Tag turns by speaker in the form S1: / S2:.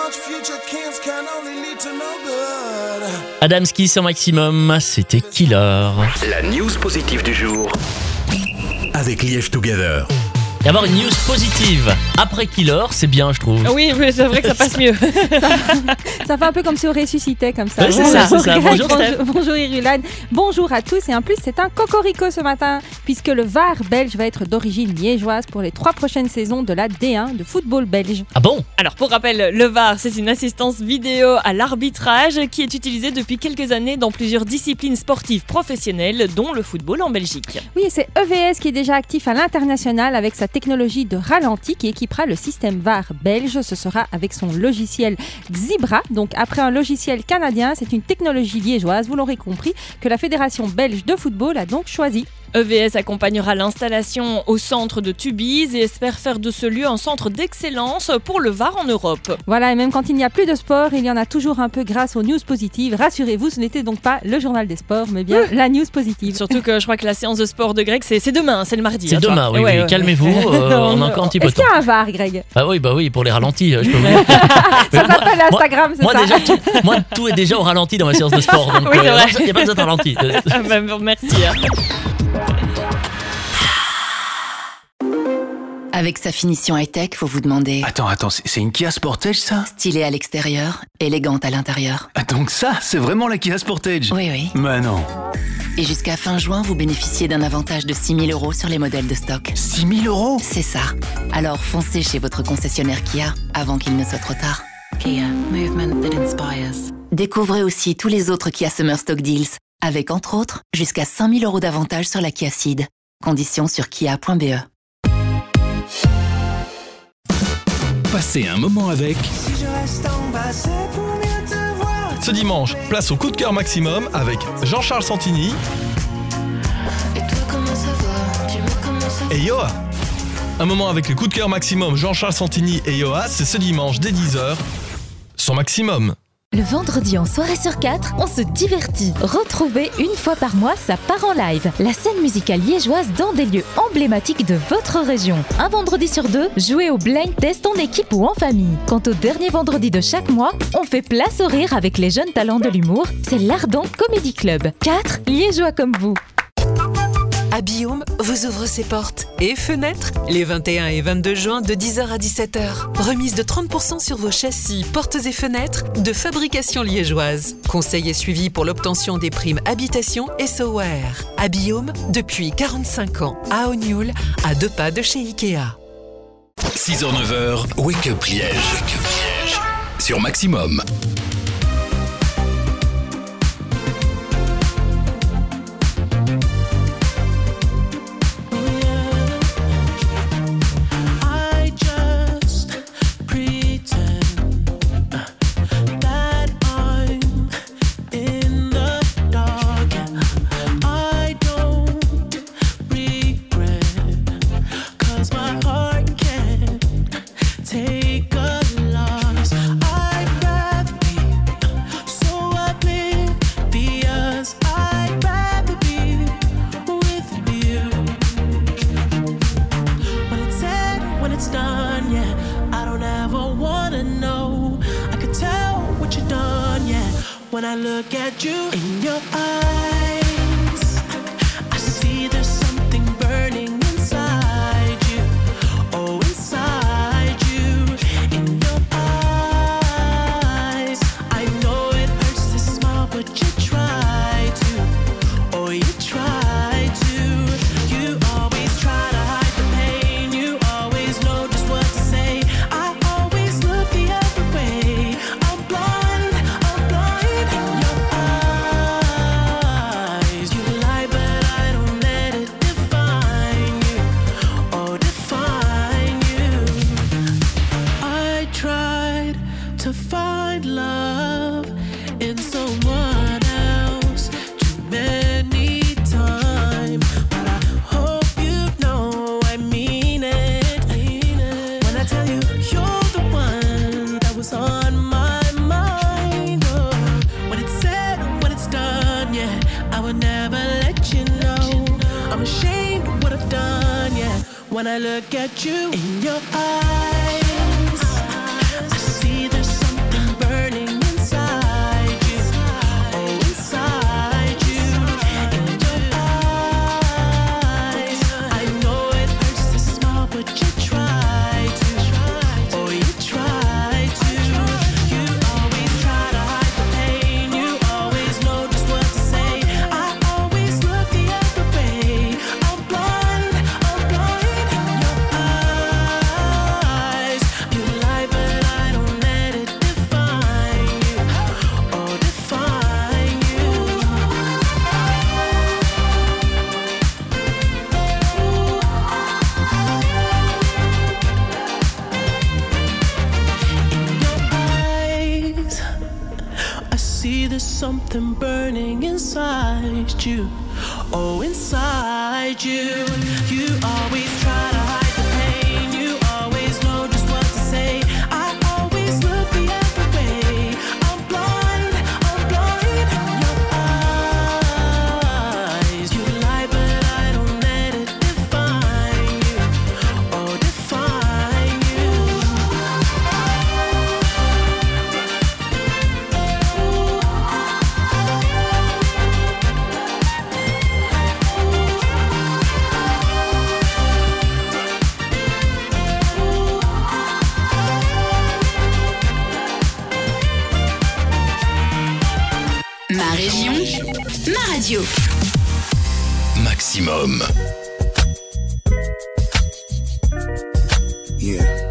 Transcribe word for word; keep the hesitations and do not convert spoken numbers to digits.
S1: Adamski sur Maximum, c'était Killer.
S2: La news positive du jour avec Liège Together.
S1: Et avoir une news positive après Killer, c'est bien, je trouve.
S3: Oui, mais c'est vrai que ça passe mieux.
S4: ça, ça fait un peu comme si on ressuscitait comme ça.
S1: Oui, c'est ça, c'est ça. Bonjour,
S4: bonjour, bonjour Irulan. Bonjour à tous. Et en plus, c'est un cocorico ce matin, puisque le V A R belge va être d'origine liégeoise pour les trois prochaines saisons de la D un de football belge.
S1: Ah bon ?
S3: Alors, pour rappel, le V A R, c'est une assistance vidéo à l'arbitrage qui est utilisée depuis quelques années dans plusieurs disciplines sportives professionnelles, dont le football en Belgique.
S4: Oui, et c'est E V S qui est déjà actif à l'international avec sa technologie de ralenti qui équipera le système V A R belge. Ce sera avec son logiciel Xibra. Donc après un logiciel canadien, c'est une technologie liégeoise, vous l'aurez compris, que la Fédération belge de football a donc choisi.
S3: E V S accompagnera l'installation au centre de Tubize et espère faire de ce lieu un centre d'excellence pour le V A R en Europe.
S4: Voilà, et même quand il n'y a plus de sport, il y en a toujours un peu grâce aux news positives. Rassurez-vous, ce n'était donc pas le journal des sports, mais bien la news positive.
S3: Surtout que je crois que la séance de sport de Greg, c'est, c'est demain, c'est le mardi.
S1: C'est
S3: hein,
S1: demain, oui,
S3: ouais,
S1: oui.
S3: Ouais,
S1: calmez-vous, euh, on a encore un petit peu de
S4: Est-ce
S1: temps.
S4: qu'il y a un V A R, Greg ?
S1: Ah oui, bah oui, pour les ralentis, je peux vous dire.
S4: Ça s'appelle Instagram, c'est
S1: moi,
S4: ça
S1: déjà, tout, moi, tout est déjà au ralenti dans ma séance de sport, donc
S3: oui,
S1: euh, il n'y a pas besoin de ralenti.
S3: Ah bah, merci. Hein.
S5: Avec sa finition high-tech, faut vous demander...
S2: Attends, attends, c'est, c'est une Kia Sportage ça ?
S5: Stylée à l'extérieur, élégante à l'intérieur.
S2: Ah, donc ça, c'est vraiment la Kia Sportage ?
S5: Oui, oui.
S2: Mais non.
S5: Et jusqu'à fin juin, vous bénéficiez d'un avantage de six mille euros sur les modèles de stock.
S2: six mille euros ?
S5: C'est ça. Alors foncez chez votre concessionnaire Kia avant qu'il ne soit trop tard. Kia, movement that inspires. Découvrez aussi tous les autres Kia Summer Stock Deals, avec entre autres jusqu'à cinq mille euros d'avantage sur la Kia Ceed. Conditions sur kia point b e.
S2: Passez un moment avec
S6: Ce dimanche, place au coup de cœur maximum avec Jean-Charles Santini et Yoa. Un moment avec le coup de cœur maximum Jean-Charles Santini et Yoa, c'est ce dimanche dès dix heures sur Maximum.
S7: Le vendredi en soirée sur quatre, on se divertit. Retrouvez une fois par mois sa part en live, la scène musicale liégeoise dans des lieux emblématiques de votre région. Un vendredi sur deux, jouez au blind test en équipe ou en famille. Quant au dernier vendredi de chaque mois, on fait place au rire avec les jeunes talents de l'humour. C'est l'Ardent Comedy Club. Quatre liégeois comme vous.
S8: Abiome vous ouvre ses portes et fenêtres les vingt et un et vingt-deux juin de dix heures à dix-sept heures. Remise de trente pour cent sur vos châssis, portes et fenêtres de fabrication liégeoise. Conseil et suivi pour l'obtention des primes habitation et Soware. Abiome depuis quarante-cinq ans à Ognoul, à deux pas de chez Ikea.
S2: six heures neuf heures, Wake Up Liège. Wake Up Liège. Sur Maximum.
S9: When I look at you in your eyes, I see there's something burning inside you. Oh, inside you, in your eyes. I know it hurts to smile, but you try to. Oh, you try to. You always try to hide the pain. You always know just what to say. I always look the other way. I'm blind, I'm blind. To find love in someone else too many times, but I hope you know I mean it, mean it. When I tell you you're the one that was on my mind. Oh, when it's said and when it's done, yeah, I would never let you know. I'm ashamed of what I've done, yeah. When I look at you in your eyes, I see there's something something burning inside you. Oh, inside you. You always try to hide the pain. You always know just what to say. I always look the other way. I'm blind, I'm blind. Your eyes, you lie, but I don't let it define you. Oh, define you.
S5: Ma région, ma radio.
S2: Maximum.
S10: Yeah.